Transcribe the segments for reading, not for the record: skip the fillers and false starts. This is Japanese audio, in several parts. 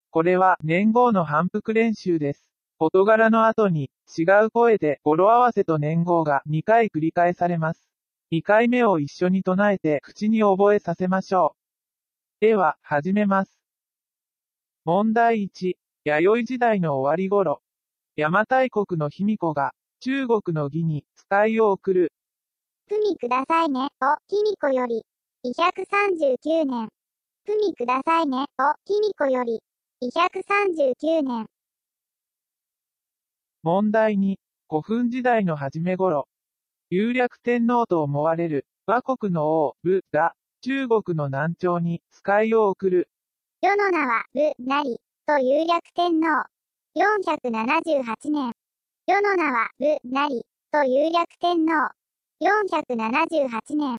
これは年号の反復練習です。事柄の後に違う声で語呂合わせと年号が2回繰り返されます。2回目を一緒に唱えて口に覚えさせましょう。では、始めます。問題1、弥生時代の終わり頃、邪馬台国の卑弥呼が中国の魏に使いを送る。 文くださいね、と、卑弥呼より、239年。文くださいね、と、卑弥呼より、239年。 問題2、古墳時代の初め頃、有略天皇と思われる倭国の王、武が中国の南朝に使いを送る。 世の名は武なり、と有略天皇。478年。世の名は武なり、と有略天皇。478年。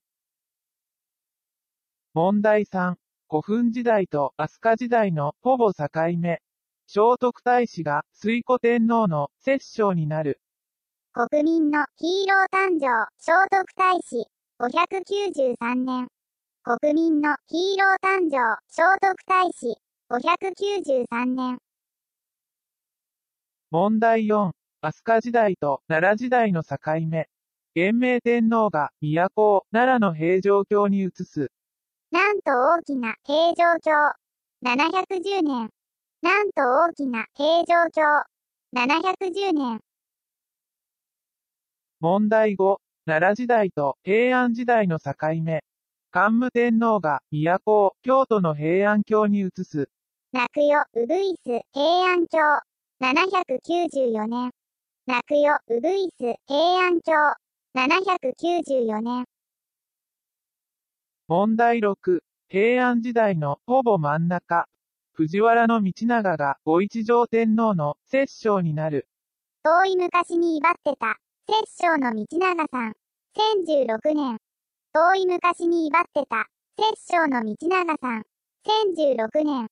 問題3、古墳時代と飛鳥時代のほぼ境目。聖徳太子が推古天皇の摂政になる。 国民のヒーロー誕生、聖徳太子、593年。国民のヒーロー誕生、聖徳太子、593年。 問題4、飛鳥時代と奈良時代の境目。元明天皇が都を奈良の平城京に移す。 なんと大きな平城京。710年。なんと大きな平城京。710年。 問題5、奈良時代と平安時代の境目。桓武天皇が都を京都の平安京に移す。 泣くよ、うぐいす、平安京。794年。泣くよ、うぐいす、平安京。794年。 問題6、平安時代のほぼ真ん中。藤原道長が御一条天皇の摂政になる。 遠い昔に威張ってた、摂政の道長さん。1016年。遠い昔に威張ってた、摂政の道長さん。1016年。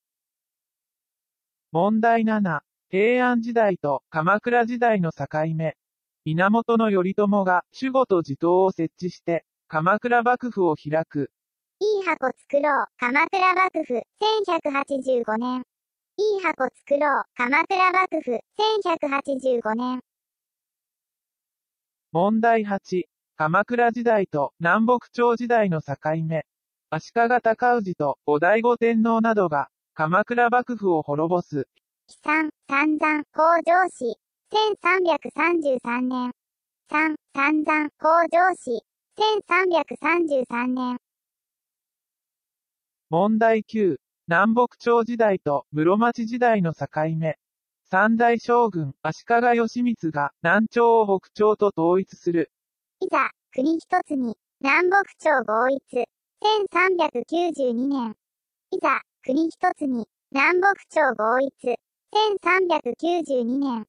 問題7、平安時代と鎌倉時代の境目。源頼朝が守護と地頭を設置して、鎌倉幕府を開く。 いい箱作ろう、鎌倉幕府、1185年。いい箱作ろう、鎌倉幕府、1185年。 問題8、鎌倉時代と南北朝時代の境目。足利尊氏と後醍醐天皇などが鎌倉幕府を滅ぼす。 紀三、三山、北条氏、1333年。三、三山、北条氏、1333年。 問題9、南北朝時代と室町時代の境目。三代将軍、足利義満が南朝を北朝と統一する。 いざ、国一つに、南北朝合一、1392年。いざ、国一つに、南北朝合一、1392年。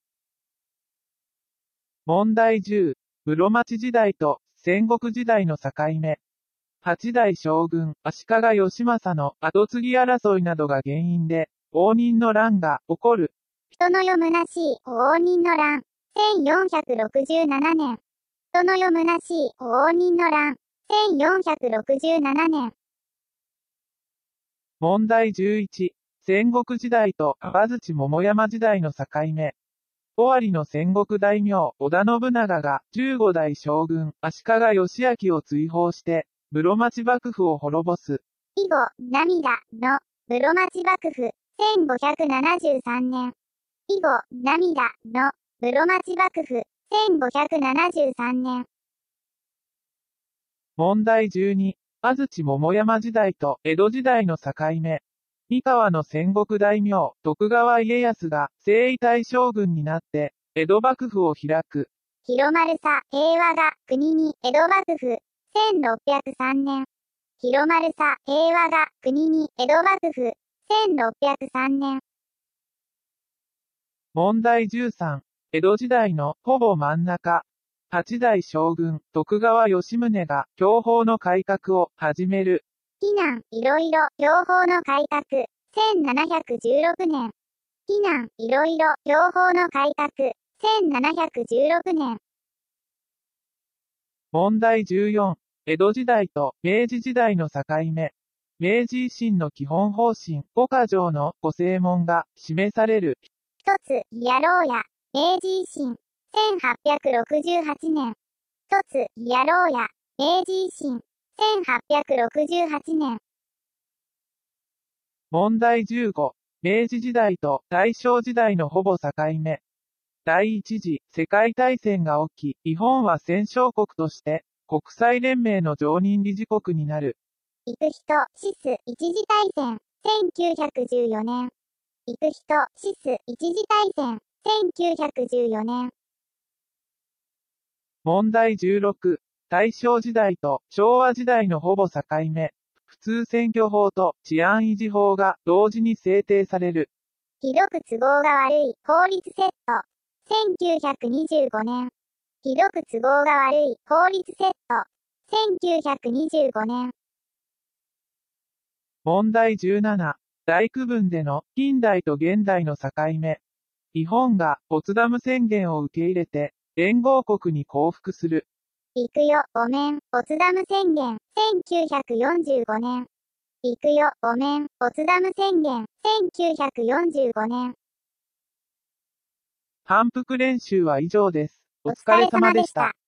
問題10、室町時代と戦国時代の境目。八代将軍、足利義政の後継ぎ争いなどが原因で、応仁の乱が起こる。 人の世虚しい応仁の乱、1467年。人の世虚しい応仁の乱、1467年。 問題11、戦国時代と安土桃山時代の境目。尾張の戦国大名、織田信長が15代将軍、足利義昭を追放して、室町幕府を滅ぼす。 以後、涙の室町幕府、1573年。以後、涙の室町幕府、1573年。 問題12、安土桃山時代と江戸時代の境目。三河の戦国大名、徳川家康が征夷大将軍になって、江戸幕府を開く。 広まるさ、平和が国に江戸幕府、1603年。広まるさ、平和が国に江戸幕府、1603年。 問題13、江戸時代のほぼ真ん中。八代将軍、徳川吉宗が享保の改革を始める。 非難、いろいろ、享保の改革、1716年。非難、いろいろ、享保の改革、1716年。 問題14、江戸時代と明治時代の境目。 明治維新の基本方針5か条の御正門が示される。 一つ、やろうや、明治維新、1868年。一つ、やろうや、明治維新、1868年。 問題15、明治時代と大正時代のほぼ境目。第一次世界大戦が起き、日本は戦勝国として、国際連盟の常任理事国になる。 行く人、シス、一次大戦、1914年。行く人、シス、一次大戦、1914年。 問題16、大正時代と昭和時代のほぼ境目。普通選挙法と治安維持法が同時に制定される。 ひどく都合が悪い法律セット、1925年。ひどく都合が悪い法律セット、1925年。 問題17、大区分での近代と現代の境目。日本がポツダム宣言を受け入れて連合国に降伏する。 行くよ、ごめん、ポツダム宣言、1945年。行くよ、ごめん、ポツダム宣言、1945年。 反復練習は以上です。おお疲れ疲れ様でし様でしたた。